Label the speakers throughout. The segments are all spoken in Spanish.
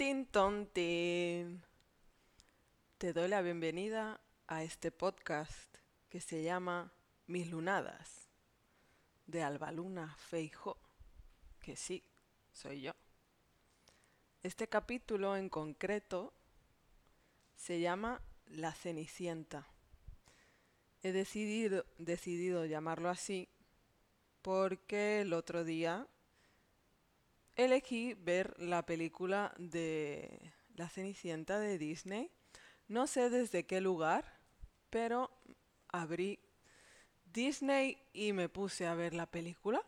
Speaker 1: Tin ton tin. Te doy la bienvenida a este podcast que se llama Mis Lunadas, de Albaluna Feijó, que sí, soy yo. Este capítulo en concreto se llama La Cenicienta. He decidido llamarlo así porque el otro día elegí ver la película de La Cenicienta de Disney. No sé desde qué lugar, pero abrí Disney y me puse a ver la película.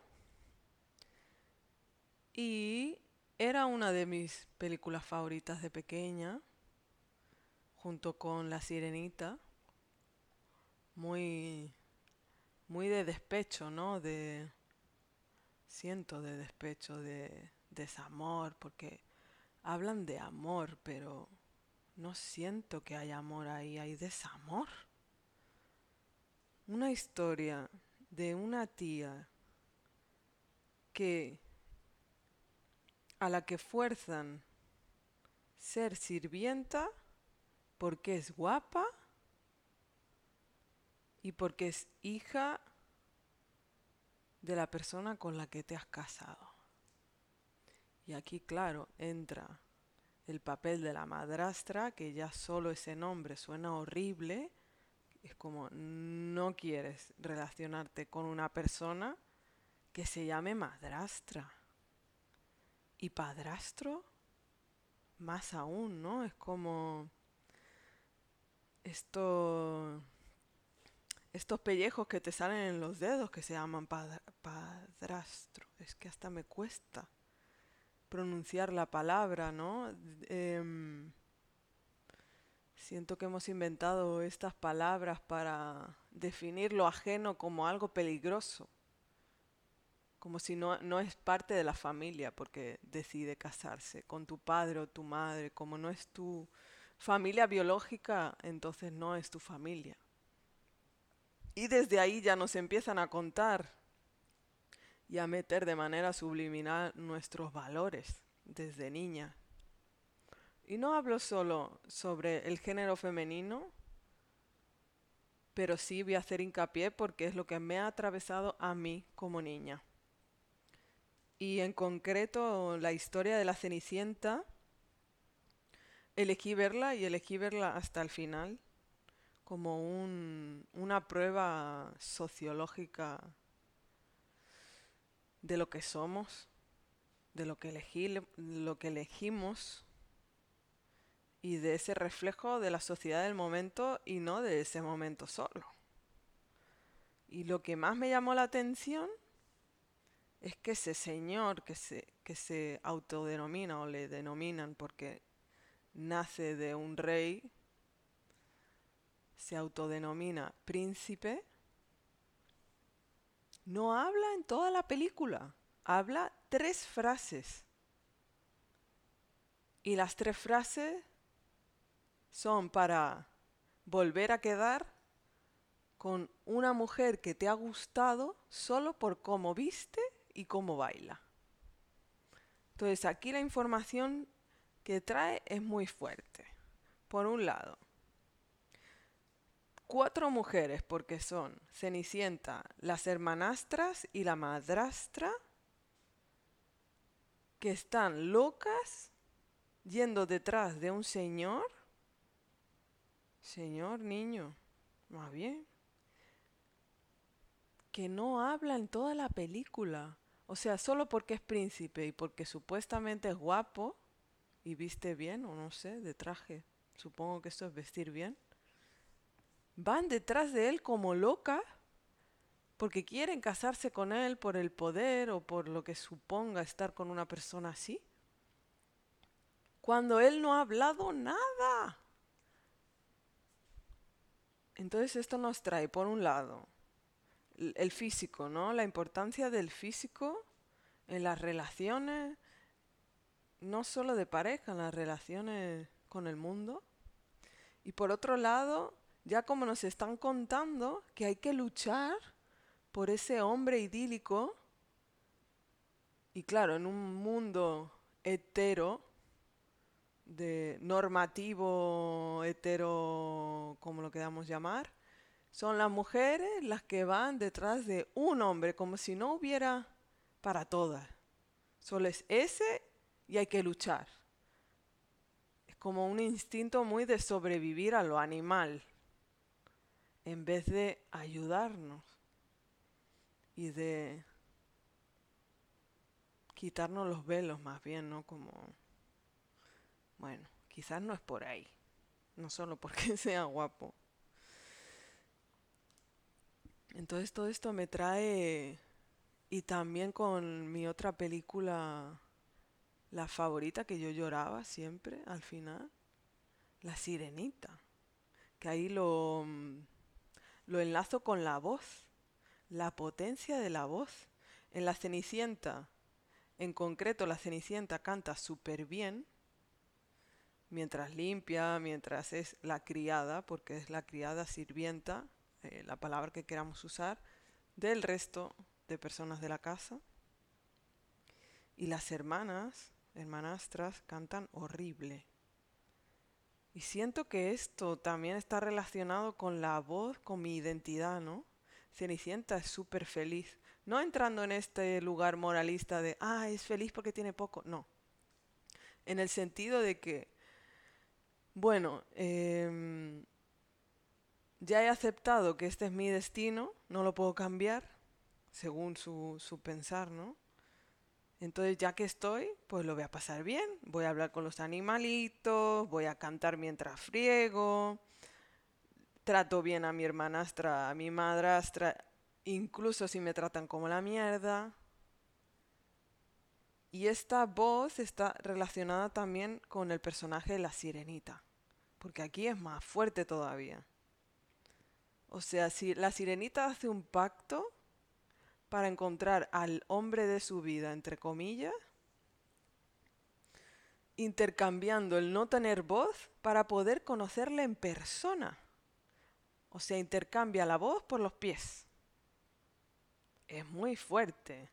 Speaker 1: Y era una de mis películas favoritas de pequeña, junto con La Sirenita. Muy, muy de despecho, ¿no? Siento de despecho, de desamor, porque hablan de amor, pero no siento que haya amor ahí, hay desamor. Una historia de una tía que a la que fuerzan ser sirvienta porque es guapa y porque es hija de la persona con la que te has casado. Y aquí, claro, entra el papel de la madrastra, que ya solo ese nombre suena horrible. Es como no quieres relacionarte con una persona que se llame madrastra. Y padrastro, más aún, ¿no? Es como esto, estos pellejos que te salen en los dedos que se llaman padrastro. Es que hasta me cuesta pronunciar la palabra, ¿no? Siento que hemos inventado estas palabras para definir lo ajeno como algo peligroso, como si no es parte de la familia porque decide casarse con tu padre o tu madre, como no es tu familia biológica, entonces no es tu familia. Y desde ahí ya nos empiezan a contar y a meter de manera subliminal nuestros valores desde niña. Y no hablo solo sobre el género femenino, pero sí voy a hacer hincapié porque es lo que me ha atravesado a mí como niña. Y en concreto la historia de la Cenicienta, elegí verla hasta el final como una prueba sociológica de lo que somos, de lo que elegimos y de ese reflejo de la sociedad del momento y no de ese momento solo. Y lo que más me llamó la atención es que ese señor que se autodenomina o le denominan porque nace de un rey, se autodenomina príncipe, no habla en toda la película, habla 3 frases. Y las 3 frases son para volver a quedar con una mujer que te ha gustado solo por cómo viste y cómo baila. Entonces aquí la información que trae es muy fuerte. Por un lado, 4 mujeres, porque son Cenicienta, las hermanastras y la madrastra, que están locas yendo detrás de un señor niño, más bien, que no habla en toda la película. O sea, solo porque es príncipe y porque supuestamente es guapo y viste bien, o no sé, de traje. Supongo que esto es vestir bien. Van detrás de él como locas porque quieren casarse con él por el poder o por lo que suponga estar con una persona así. Cuando él no ha hablado nada. Entonces esto nos trae, por un lado, el físico, ¿no? La importancia del físico en las relaciones, no solo de pareja, en las relaciones con el mundo. Y por otro lado, ya como nos están contando que hay que luchar por ese hombre idílico, y claro, en un mundo hetero, de normativo, hetero, como lo queramos llamar, son las mujeres las que van detrás de un hombre, como si no hubiera para todas. Solo es ese y hay que luchar. Es como un instinto muy de sobrevivir a lo animal, en vez de ayudarnos y de quitarnos los velos más bien, ¿no? Como, bueno, quizás no es por ahí, no solo porque sea guapo. Entonces todo esto me trae, y también con mi otra película, la favorita que yo lloraba siempre al final, La Sirenita, que ahí lo enlazo con la voz, la potencia de la voz. En La Cenicienta, en concreto la Cenicienta canta súper bien, mientras limpia, mientras es la criada, porque es la criada sirvienta, la palabra que queramos usar, del resto de personas de la casa. Y las hermanastras, cantan horrible. Y siento que esto también está relacionado con la voz, con mi identidad, ¿no? Cenicienta es súper feliz. No entrando en este lugar moralista de, es feliz porque tiene poco. No. En el sentido de que, bueno, ya he aceptado que este es mi destino, no lo puedo cambiar, según su pensar, ¿no? Entonces ya que estoy, pues lo voy a pasar bien. Voy a hablar con los animalitos, voy a cantar mientras friego, trato bien a mi hermanastra, a mi madrastra, incluso si me tratan como la mierda. Y esta voz está relacionada también con el personaje de la sirenita, porque aquí es más fuerte todavía. O sea, si la sirenita hace un pacto para encontrar al hombre de su vida, entre comillas, intercambiando el no tener voz para poder conocerle en persona. O sea, intercambia la voz por los pies. Es muy fuerte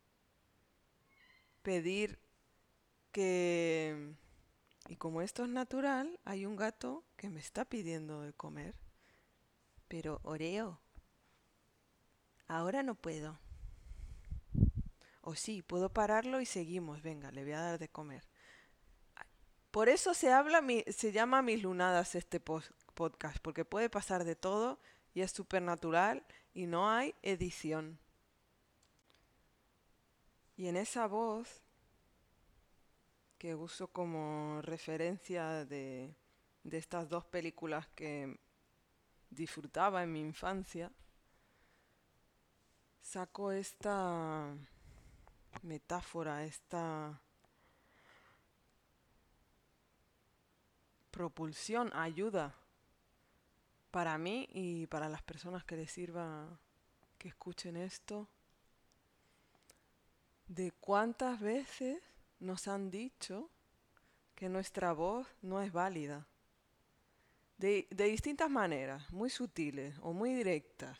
Speaker 1: pedir que... Y como esto es natural, hay un gato que me está pidiendo de comer. Pero, Oreo, ahora no puedo. O sí, puedo pararlo y seguimos. Venga, le voy a dar de comer. Por eso se llama Mis Lunadas este podcast, porque puede pasar de todo y es súper natural y no hay edición. Y en esa voz que uso como referencia de estas dos películas que disfrutaba en mi infancia, saco esta metáfora, esta propulsión, ayuda para mí y para las personas que les sirva que escuchen esto, de cuántas veces nos han dicho que nuestra voz no es válida. De distintas maneras, muy sutiles o muy directas.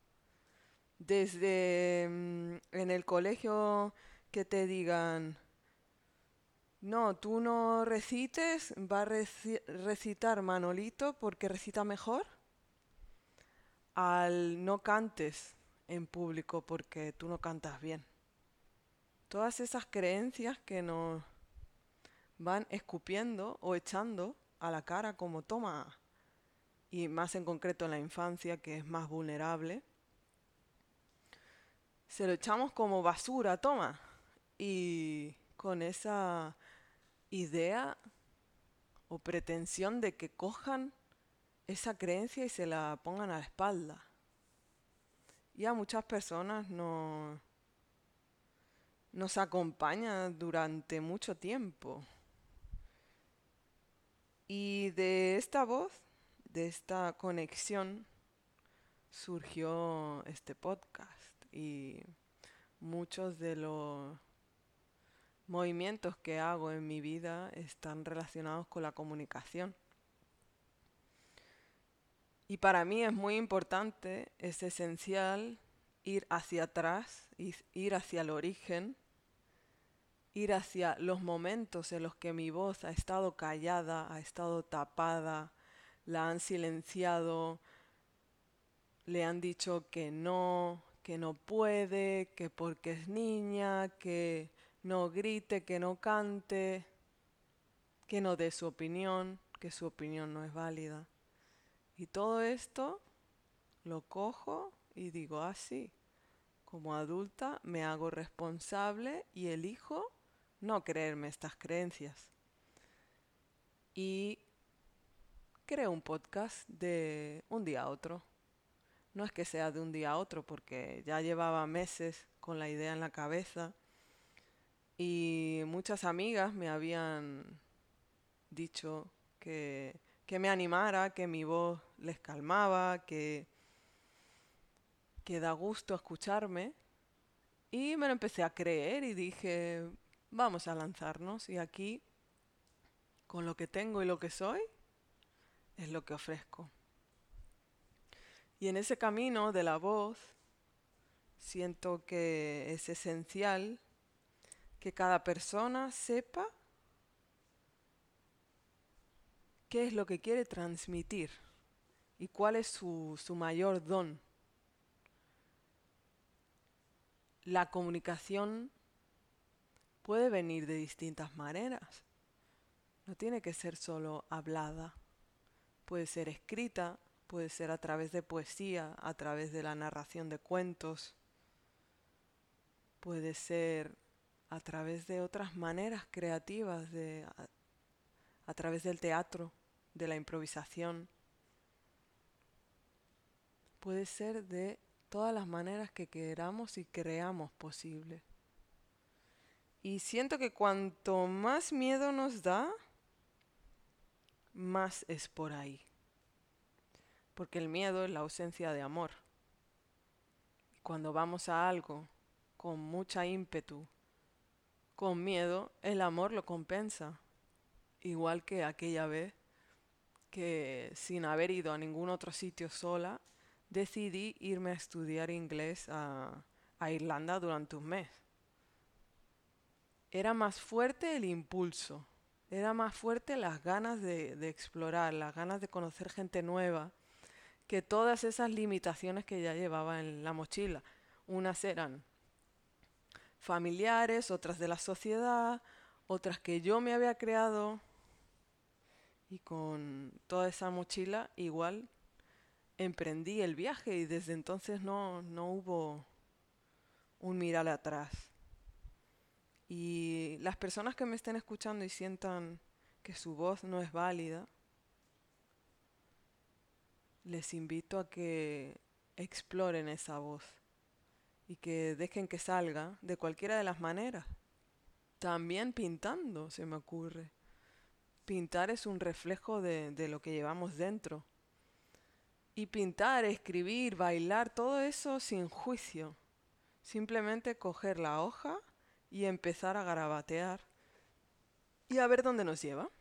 Speaker 1: Desde en el colegio que te digan, no, tú no recites, va a recitar Manolito porque recita mejor, al no cantes en público porque tú no cantas bien. Todas esas creencias que nos van escupiendo o echando a la cara como toma, y más en concreto en la infancia que es más vulnerable, se lo echamos como basura, toma. Y con esa idea o pretensión de que cojan esa creencia y se la pongan a la espalda. Y a muchas personas nos acompaña durante mucho tiempo. Y de esta voz, de esta conexión, surgió este podcast. Y muchos de los movimientos que hago en mi vida están relacionados con la comunicación. Y para mí es muy importante, es esencial ir hacia atrás, ir hacia el origen ir hacia los momentos en los que mi voz ha estado callada, ha estado tapada, la han silenciado, le han dicho que no puede, que porque es niña, que no grite, que no cante, que no dé su opinión, que su opinión no es válida. Y todo esto lo cojo y digo, sí, como adulta me hago responsable y elijo no creerme estas creencias. Y creo un podcast de un día a otro. No es que sea de un día a otro, porque ya llevaba meses con la idea en la cabeza y muchas amigas me habían dicho que me animara, que mi voz les calmaba, que da gusto escucharme. Y me lo empecé a creer y dije, vamos a lanzarnos. Y aquí, con lo que tengo y lo que soy, es lo que ofrezco. Y en ese camino de la voz, siento que es esencial que cada persona sepa qué es lo que quiere transmitir y cuál es su mayor don. La comunicación puede venir de distintas maneras. No tiene que ser solo hablada. Puede ser escrita, puede ser a través de poesía, a través de la narración de cuentos. Puede ser a través de otras maneras creativas, a través del teatro, de la improvisación. Puede ser de todas las maneras que queramos y creamos posible. Y siento que cuanto más miedo nos da, más es por ahí. Porque el miedo es la ausencia de amor. Cuando vamos a algo con mucha ímpetu, con miedo, el amor lo compensa. Igual que aquella vez que sin haber ido a ningún otro sitio sola, decidí irme a estudiar inglés a Irlanda durante un mes. Era más fuerte el impulso, era más fuerte las ganas de explorar, las ganas de conocer gente nueva, que todas esas limitaciones que ya llevaba en la mochila. Unas eran familiares, otras de la sociedad, otras que yo me había creado, y con toda esa mochila igual emprendí el viaje y desde entonces no hubo un mirar atrás. Y las personas que me estén escuchando y sientan que su voz no es válida, les invito a que exploren esa voz y que dejen que salga de cualquiera de las maneras. También pintando, se me ocurre. Pintar es un reflejo de lo que llevamos dentro. Y pintar, escribir, bailar, todo eso sin juicio. Simplemente coger la hoja y empezar a garabatear y a ver dónde nos lleva.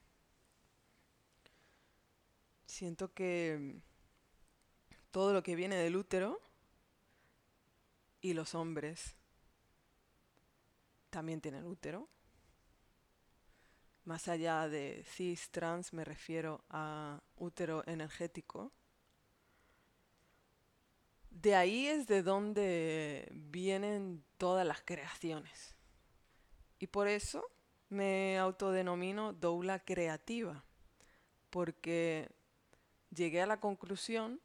Speaker 1: Siento que todo lo que viene del útero y los hombres también tienen útero. Más allá de cis, trans, me refiero a útero energético. De ahí es de donde vienen todas las creaciones. Y por eso me autodenomino doula creativa, porque llegué a la conclusión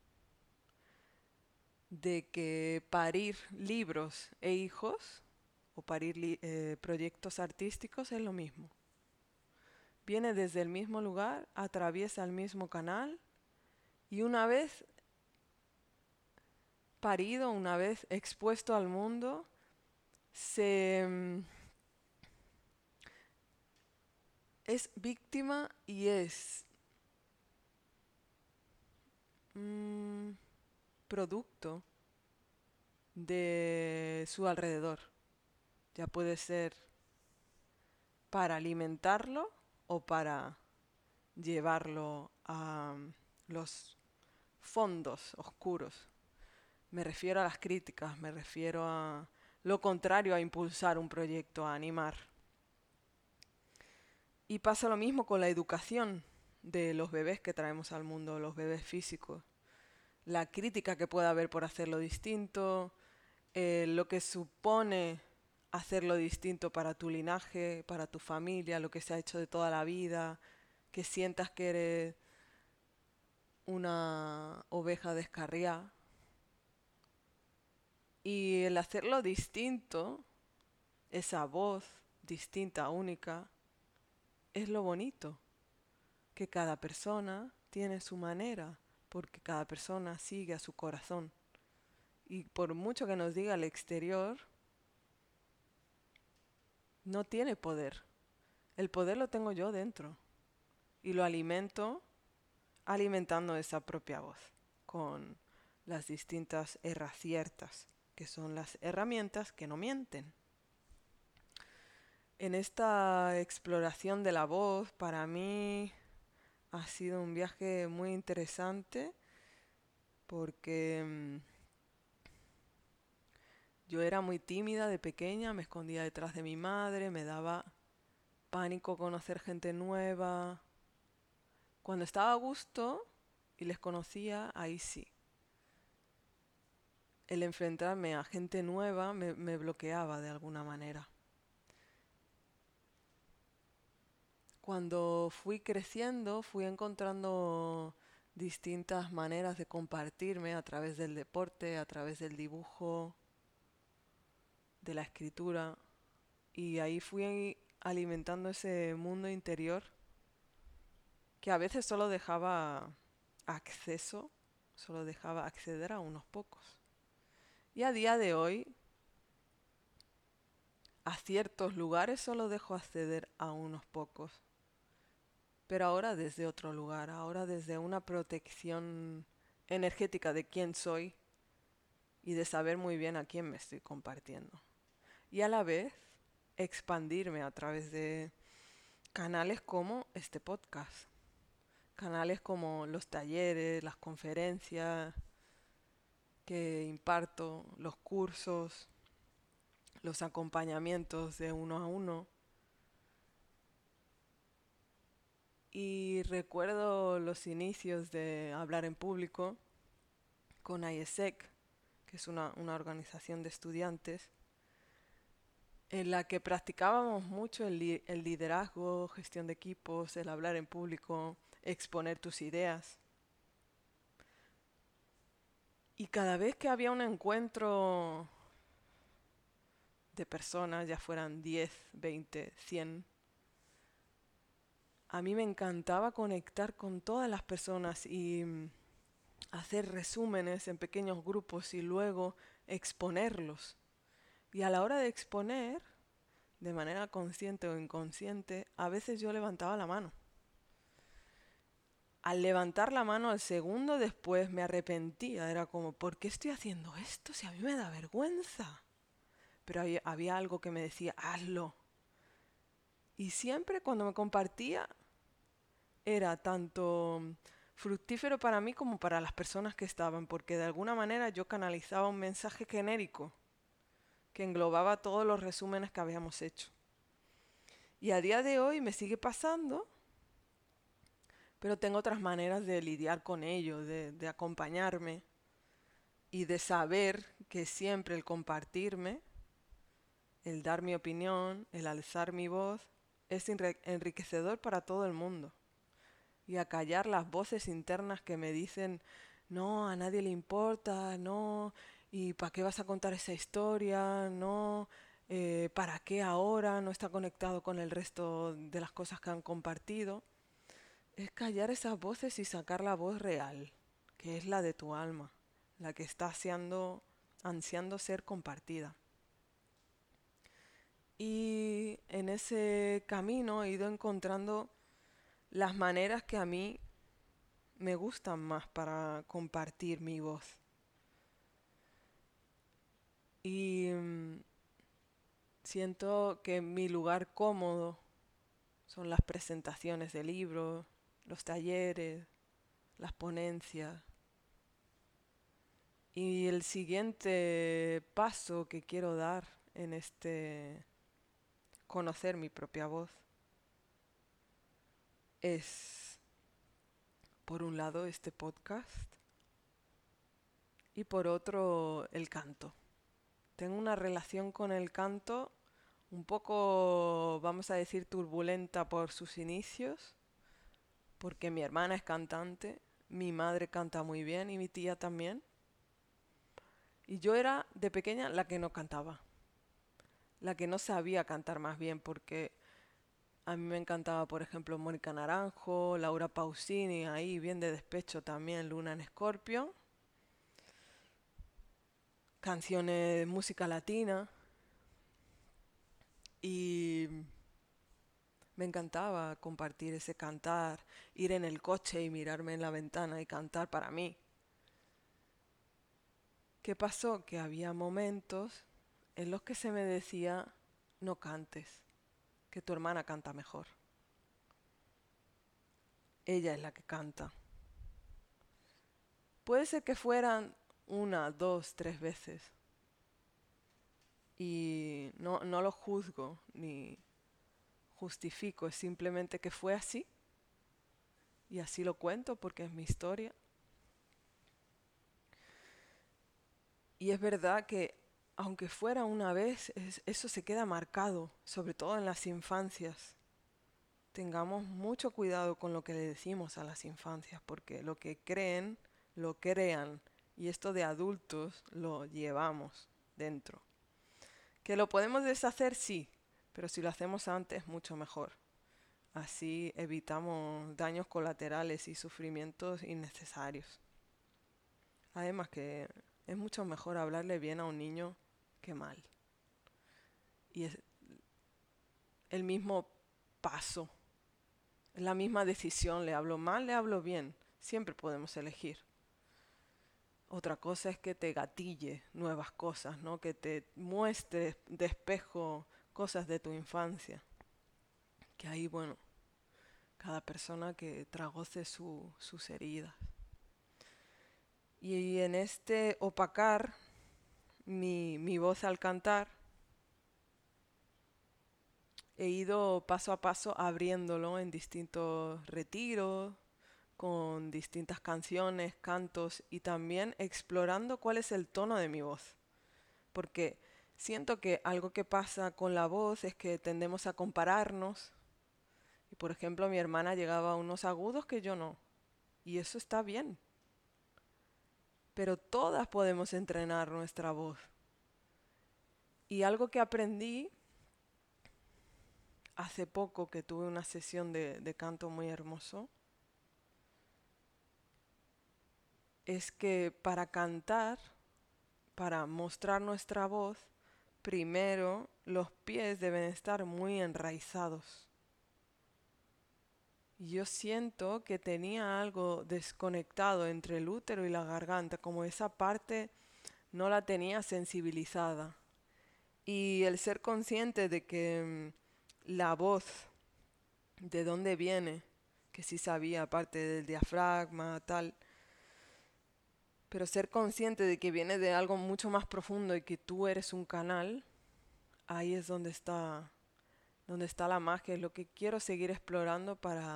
Speaker 1: de que parir libros e hijos o parir proyectos artísticos es lo mismo. Viene desde el mismo lugar, atraviesa el mismo canal y una vez parido, una vez expuesto al mundo, es víctima y es producto de su alrededor. Ya puede ser para alimentarlo o para llevarlo a los fondos oscuros. Me refiero a las críticas, me refiero a lo contrario a impulsar un proyecto, a animar. Y pasa lo mismo con la educación de los bebés que traemos al mundo, los bebés físicos. La crítica que puede haber por hacerlo distinto, lo que supone hacerlo distinto para tu linaje, para tu familia, lo que se ha hecho de toda la vida, que sientas que eres una oveja descarriada. Y el hacerlo distinto, esa voz distinta, única, es lo bonito, que cada persona tiene su manera, porque cada persona sigue a su corazón. Y por mucho que nos diga el exterior, no tiene poder. El poder lo tengo yo dentro y lo alimento alimentando esa propia voz con las distintas herraciertas, que son las herramientas que no mienten. En esta exploración de la voz, para mí ha sido un viaje muy interesante porque yo era muy tímida de pequeña, me escondía detrás de mi madre, me daba pánico conocer gente nueva. Cuando estaba a gusto y les conocía, ahí sí. El enfrentarme a gente nueva me bloqueaba de alguna manera. Cuando fui creciendo, fui encontrando distintas maneras de compartirme a través del deporte, a través del dibujo, de la escritura. Y ahí fui alimentando ese mundo interior que a veces solo dejaba acceso, solo dejaba acceder a unos pocos. Y a día de hoy, a ciertos lugares solo dejo acceder a unos pocos. Pero ahora desde otro lugar, ahora desde una protección energética de quién soy y de saber muy bien a quién me estoy compartiendo. Y a la vez expandirme a través de canales como este podcast, canales como los talleres, las conferencias que imparto, los cursos, los acompañamientos de uno a uno. Y recuerdo los inicios de hablar en público con IESEC, que es una organización de estudiantes, en la que practicábamos mucho el liderazgo, gestión de equipos, el hablar en público, exponer tus ideas. Y cada vez que había un encuentro de personas, ya fueran 10, 20, 100, a mí me encantaba conectar con todas las personas y hacer resúmenes en pequeños grupos y luego exponerlos. Y a la hora de exponer, de manera consciente o inconsciente, a veces yo levantaba la mano. Al levantar la mano al segundo después me arrepentía, era como, ¿por qué estoy haciendo esto si a mí me da vergüenza? Pero había algo que me decía, hazlo. Y siempre cuando me compartía era tanto fructífero para mí como para las personas que estaban, porque de alguna manera yo canalizaba un mensaje genérico que englobaba todos los resúmenes que habíamos hecho. Y a día de hoy me sigue pasando, pero tengo otras maneras de lidiar con ello, de acompañarme y de saber que siempre el compartirme, el dar mi opinión, el alzar mi voz, es enriquecedor para todo el mundo. Y acallar las voces internas que me dicen, no, a nadie le importa, no, ¿y para qué vas a contar esa historia? No, ¿para qué ahora? No está conectado con el resto de las cosas que han compartido. Es callar esas voces y sacar la voz real, que es la de tu alma, la que está ansiando ser compartida. Y en ese camino he ido encontrando las maneras que a mí me gustan más para compartir mi voz. Y siento que mi lugar cómodo son las presentaciones de libros, los talleres, las ponencias. Y el siguiente paso que quiero dar en este conocer mi propia voz es, por un lado, este podcast y por otro, el canto. Tengo una relación con el canto un poco, vamos a decir, turbulenta por sus inicios, porque mi hermana es cantante, mi madre canta muy bien y mi tía también. Y yo era de pequeña la que no cantaba, la que no sabía cantar más bien, porque a mí me encantaba, por ejemplo, Mónica Naranjo, Laura Pausini, ahí bien de despecho también, Luna en Escorpio, canciones de música latina y me encantaba compartir ese cantar, ir en el coche y mirarme en la ventana y cantar para mí. ¿Qué pasó? Que había momentos en los que se me decía, no cantes, que tu hermana canta mejor. Ella es la que canta. Puede ser que fueran una, dos, tres veces. Y no lo juzgo ni justifico, es simplemente que fue así. Y así lo cuento porque es mi historia. Y es verdad que aunque fuera una vez, eso se queda marcado, sobre todo en las infancias. Tengamos mucho cuidado con lo que le decimos a las infancias, porque lo que creen, lo crean, y esto de adultos lo llevamos dentro. Que lo podemos deshacer, sí, pero si lo hacemos antes, mucho mejor. Así evitamos daños colaterales y sufrimientos innecesarios. Además que es mucho mejor hablarle bien a un niño que mal. Y es el mismo paso, es la misma decisión, le hablo mal, le hablo bien. Siempre podemos elegir. Otra cosa es que te gatille nuevas cosas, ¿no? Que te muestre de espejo cosas de tu infancia. Que ahí, bueno, cada persona que tragoce sus heridas. Y en este opacar mi voz al cantar, he ido paso a paso abriéndolo en distintos retiros, con distintas canciones, cantos y también explorando cuál es el tono de mi voz. Porque siento que algo que pasa con la voz es que tendemos a compararnos. Y por ejemplo, mi hermana llegaba a unos agudos que yo no. Y eso está bien. Pero todas podemos entrenar nuestra voz. Y algo que aprendí hace poco que tuve una sesión de canto muy hermoso, es que para cantar, para mostrar nuestra voz, primero los pies deben estar muy enraizados. Y yo siento que tenía algo desconectado entre el útero y la garganta, como esa parte no la tenía sensibilizada. Y el ser consciente de que la voz, de dónde viene, que sí sabía, aparte del diafragma, tal, pero ser consciente de que viene de algo mucho más profundo y que tú eres un canal, ahí es donde está la magia, es lo que quiero seguir explorando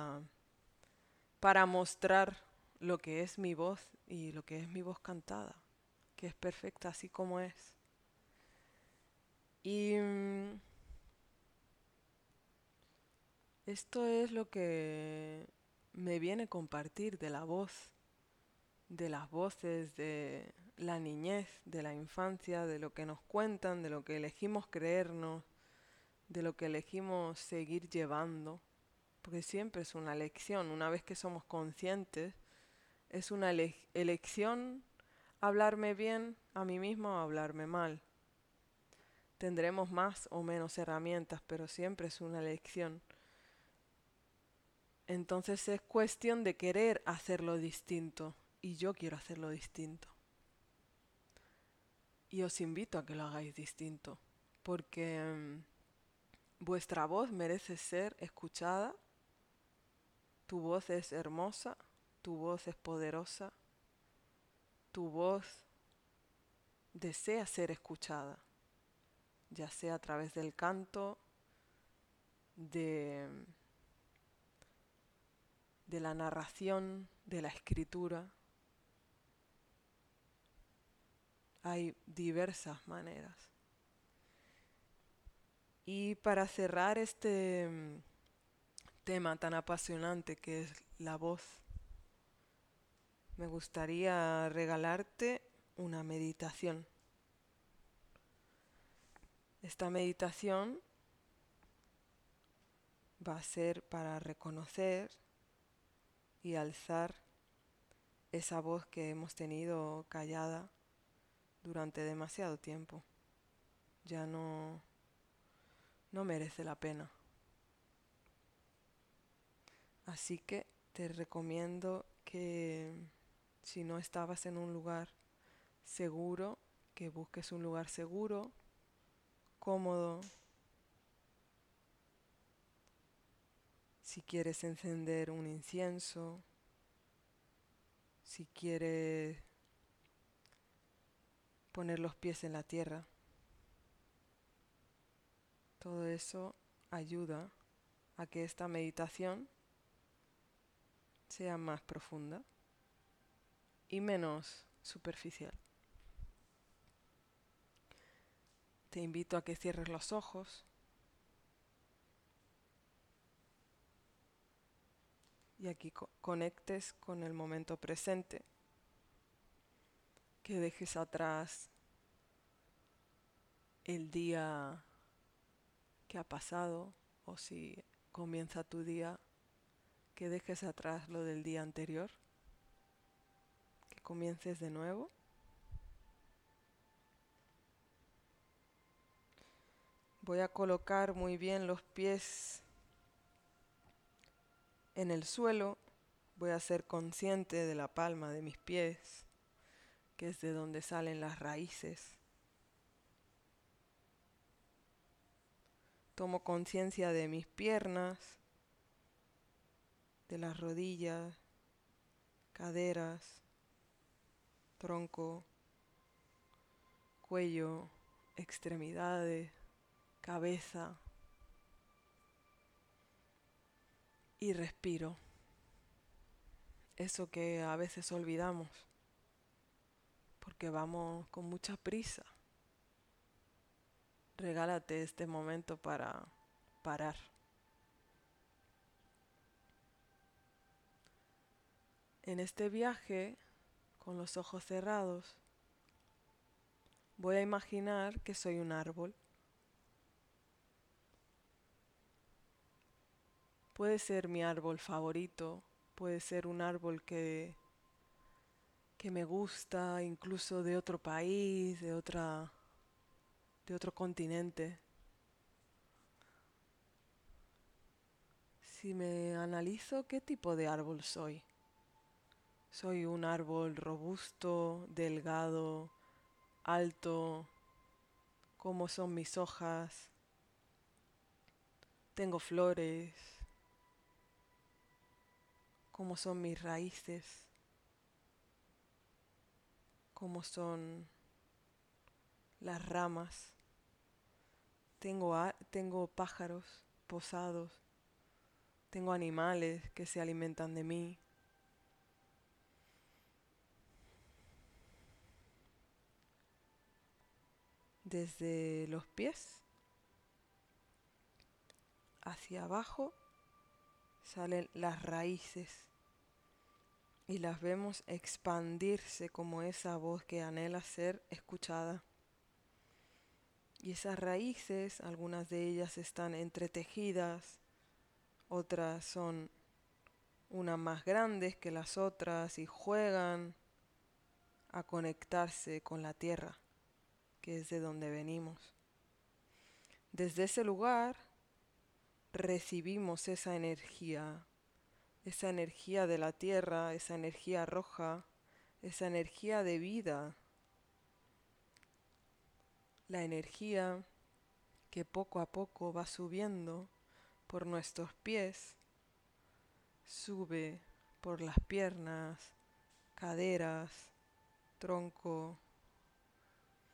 Speaker 1: para mostrar lo que es mi voz y lo que es mi voz cantada, que es perfecta así como es. Y esto es lo que me viene a compartir de la voz, de las voces, de la niñez, de la infancia, de lo que nos cuentan, de lo que elegimos creernos, de lo que elegimos seguir llevando, porque siempre es una elección, una vez que somos conscientes, es una elección hablarme bien a mí mismo o hablarme mal. Tendremos más o menos herramientas, pero siempre es una elección. Entonces es cuestión de querer hacerlo distinto y yo quiero hacerlo distinto. Y os invito a que lo hagáis distinto, porque vuestra voz merece ser escuchada, tu voz es hermosa, tu voz es poderosa, tu voz desea ser escuchada, ya sea a través del canto, de, de la narración, de la escritura. Hay diversas maneras. Y para cerrar este tema tan apasionante que es la voz, me gustaría regalarte una meditación. Esta meditación va a ser para reconocer y alzar esa voz que hemos tenido callada durante demasiado tiempo. Ya no merece la pena. Así que te recomiendo que si no estabas en un lugar seguro, que busques un lugar seguro, cómodo. Si quieres encender un incienso, si quieres poner los pies en la tierra, todo eso ayuda a que esta meditación sea más profunda y menos superficial. Te invito a que cierres los ojos y aquí conectes con el momento presente, que dejes atrás el día que ha pasado, o si comienza tu día, que dejes atrás lo del día anterior, que comiences de nuevo. Voy a colocar muy bien los pies en el suelo. Voy a ser consciente de la palma de mis pies, que es de donde salen las raíces. Tomo conciencia de mis piernas, de las rodillas, caderas, tronco, cuello, extremidades, cabeza. Y respiro. Eso que a veces olvidamos, porque vamos con mucha prisa. Regálate este momento para parar. En este viaje, con los ojos cerrados, voy a imaginar que soy un árbol. Puede ser mi árbol favorito, puede ser un árbol que me gusta, incluso de otro país, de otro continente. Si me analizo, ¿qué tipo de árbol soy? Soy un árbol robusto, delgado, alto. ¿Cómo son mis hojas? Tengo flores. ¿Cómo son mis raíces? ¿Cómo son las ramas? Tengo pájaros posados. Tengo animales que se alimentan de mí. Desde los pies hacia abajo salen las raíces y las vemos expandirse como esa voz que anhela ser escuchada. Y esas raíces, algunas de ellas están entretejidas, otras son unas más grandes que las otras y juegan a conectarse con la tierra, que es de donde venimos. Desde ese lugar recibimos esa energía de la tierra, esa energía roja, esa energía de vida, la energía que poco a poco va subiendo por nuestros pies, sube por las piernas, caderas, tronco,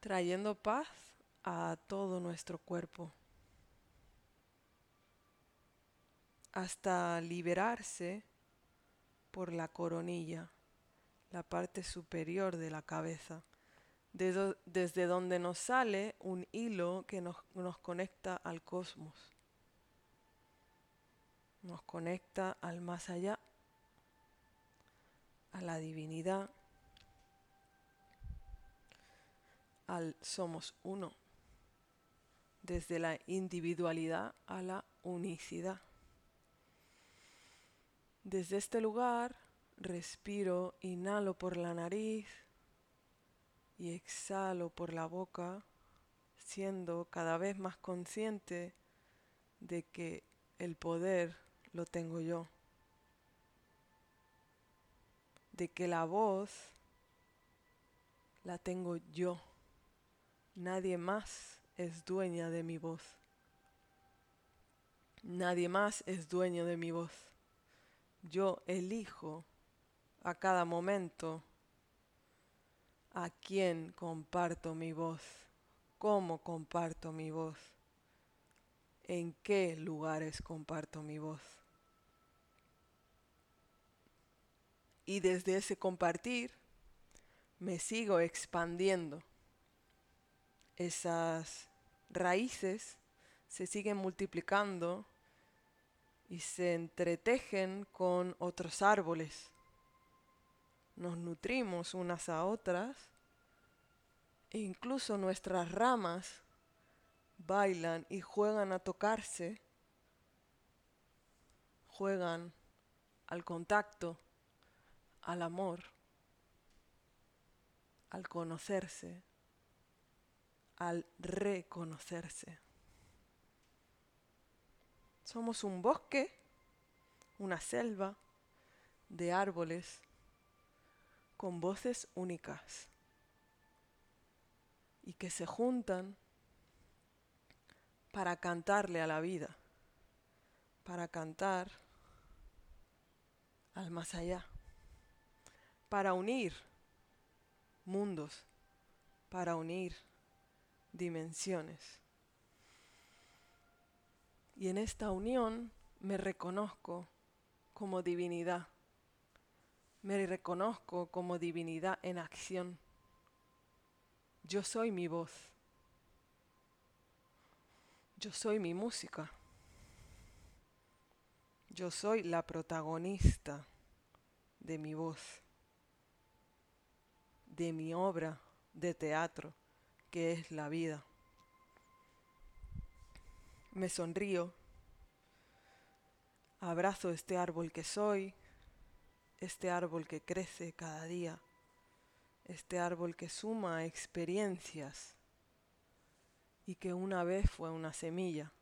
Speaker 1: trayendo paz a todo nuestro cuerpo, hasta liberarse por la coronilla, la parte superior de la cabeza, desde donde nos sale un hilo que nos conecta al cosmos, nos conecta al más allá, a la divinidad, al somos uno, desde la individualidad a la unicidad. Desde este lugar respiro, inhalo por la nariz y exhalo por la boca, siendo cada vez más consciente de que el poder lo tengo yo, de que la voz la tengo yo. Nadie más es dueña de mi voz. Nadie más es dueño de mi voz. Yo elijo a cada momento a quién comparto mi voz, cómo comparto mi voz, en qué lugares comparto mi voz. Y desde ese compartir me sigo expandiendo. Esas raíces se siguen multiplicando y se entretejen con otros árboles. Nos nutrimos unas a otras e incluso nuestras ramas bailan y juegan a tocarse, juegan al contacto, al amor, al conocerse, al reconocerse. Somos un bosque, una selva de árboles con voces únicas y que se juntan para cantarle a la vida, para cantar al más allá, para unir mundos, para unir dimensiones. Y en esta unión me reconozco como divinidad, me reconozco como divinidad en acción. Yo soy mi voz, yo soy mi música, yo soy la protagonista de mi voz, de mi obra de teatro, que es la vida. Me sonrío, abrazo este árbol que soy, este árbol que crece cada día, este árbol que suma experiencias y que una vez fue una semilla.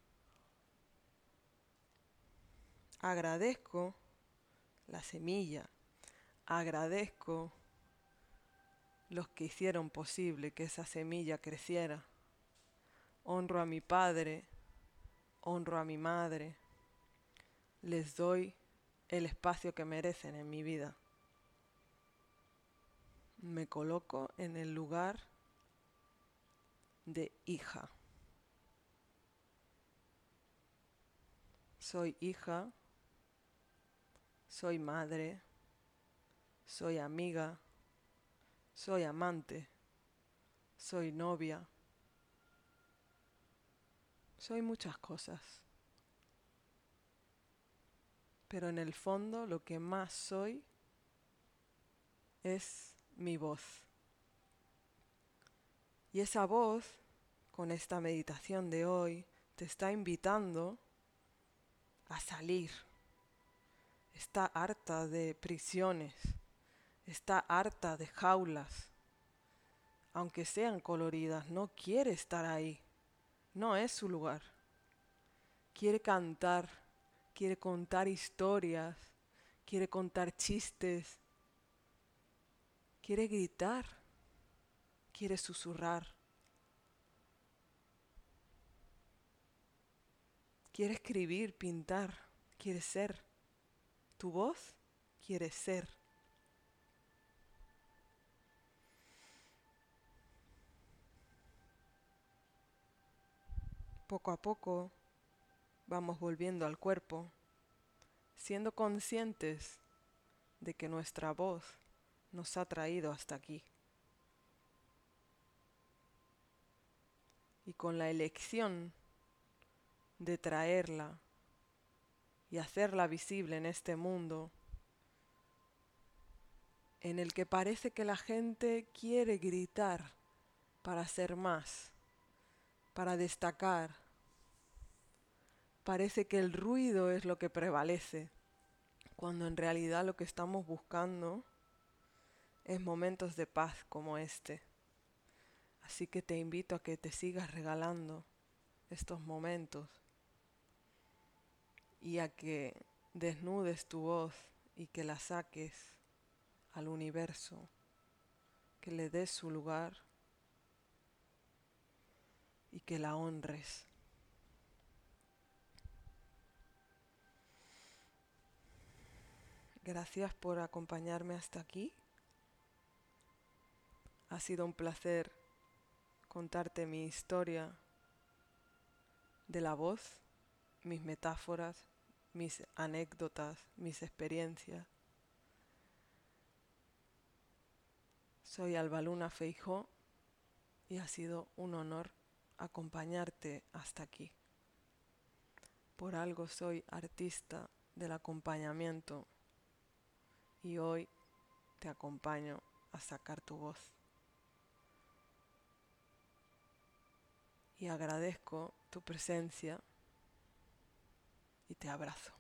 Speaker 1: Agradezco la semilla, agradezco los que hicieron posible que esa semilla creciera. Honro a mi padre, honro a mi madre, les doy el espacio que merecen en mi vida. Me coloco en el lugar de hija. Soy hija, soy madre, soy amiga, soy amante, soy novia, soy muchas cosas. Pero en el fondo lo que más soy es mi voz. Y esa voz, con esta meditación de hoy, te está invitando a salir. Está harta de prisiones, está harta de jaulas. Aunque sean coloridas, no quiere estar ahí. No es su lugar. Quiere cantar, quiere contar historias, quiere contar chistes, quiere gritar, quiere susurrar, quiere escribir, pintar, quiere ser. Tu voz quiere ser. Poco a poco vamos volviendo al cuerpo, siendo conscientes de que nuestra voz nos ha traído hasta aquí. Y con la elección de traerla y hacerla visible en este mundo, en el que parece que la gente quiere gritar para ser más, para destacar. Parece que el ruido es lo que prevalece, cuando en realidad lo que estamos buscando es momentos de paz como este. Así que te invito a que te sigas regalando estos momentos y a que desnudes tu voz y que la saques al universo, que le des su lugar y que la honres. Gracias por acompañarme hasta aquí. Ha sido un placer contarte mi historia de la voz, mis metáforas, mis anécdotas, mis experiencias. Soy Alba Luna Feijó y ha sido un honor acompañarte hasta aquí. Por algo soy artista del acompañamiento y hoy te acompaño a sacar tu voz. Y agradezco tu presencia y te abrazo.